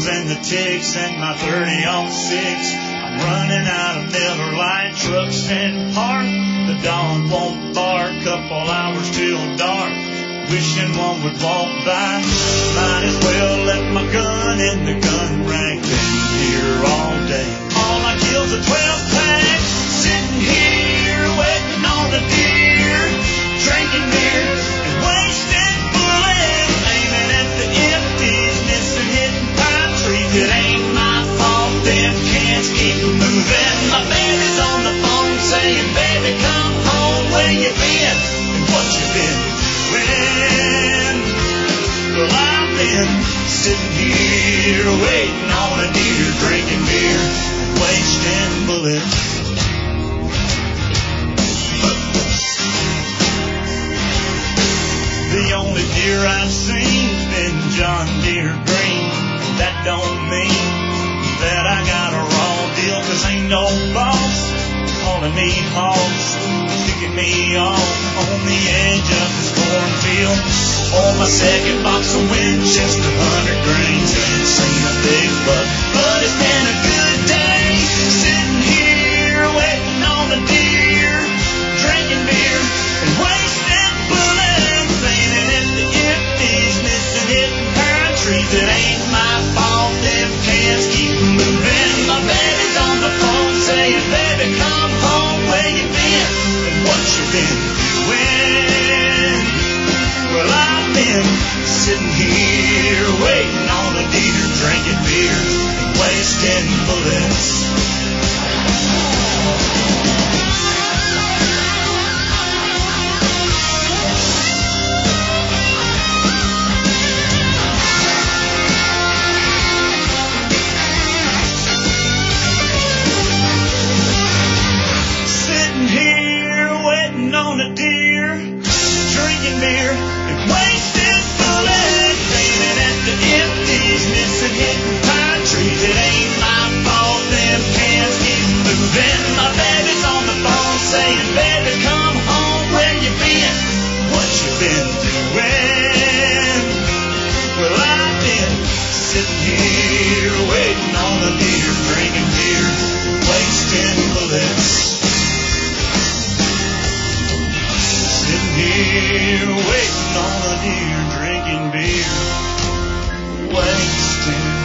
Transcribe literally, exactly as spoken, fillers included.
rounds and the ticks and my thirty oh six. I'm running out of Miller Lite trucks and park. The dog won't bark, couple hours till dark. Wishing one would walk by. Might as well let my gun in the gun rack. Been here all day. All I kill's a twelve pack. Sitting here waiting on a deer. Drinking beer and wasting bullets. Aiming at the empties, missing hitting pine trees. It ain't my fault, them cans keep moving. My baby's on the phone saying, baby, come home. Where you been and what you been doing? Well, I've been sitting here waiting on a deer, drinking beer and wasting bullets. The only deer I've seen's been John Deere green. That don't mean that I got a raw deal, 'cause ain't no boss calling me hogs, kicking me off on the edge of this cornfield. On my second box of Winchester, hundred grains, ain't seen a big buck, but it's been a good day. Sitting here waiting on a deer, drinking beer and wasting bullets. Aiming at the empties, missing hitting pine trees. It ain't my fault, them cans keep moving. My baby's on the phone saying, baby, come home. Where you been and what you been doing? Well, I've been sitting here waiting on a deer, drinking beer and wasting bullets. Sitting here waiting on a deer, drinking beer and wasting bullets. Aiming at the empties, missing hitting pine trees. It ain't my fault, them cans keep moving. My baby's on the phone saying, baby, come home. Where you been? What you been doing? Well, I've been sitting here waiting on a deer, drinking beer, wasting bullets. Sitting here waiting on a deer, drinking beer, wasting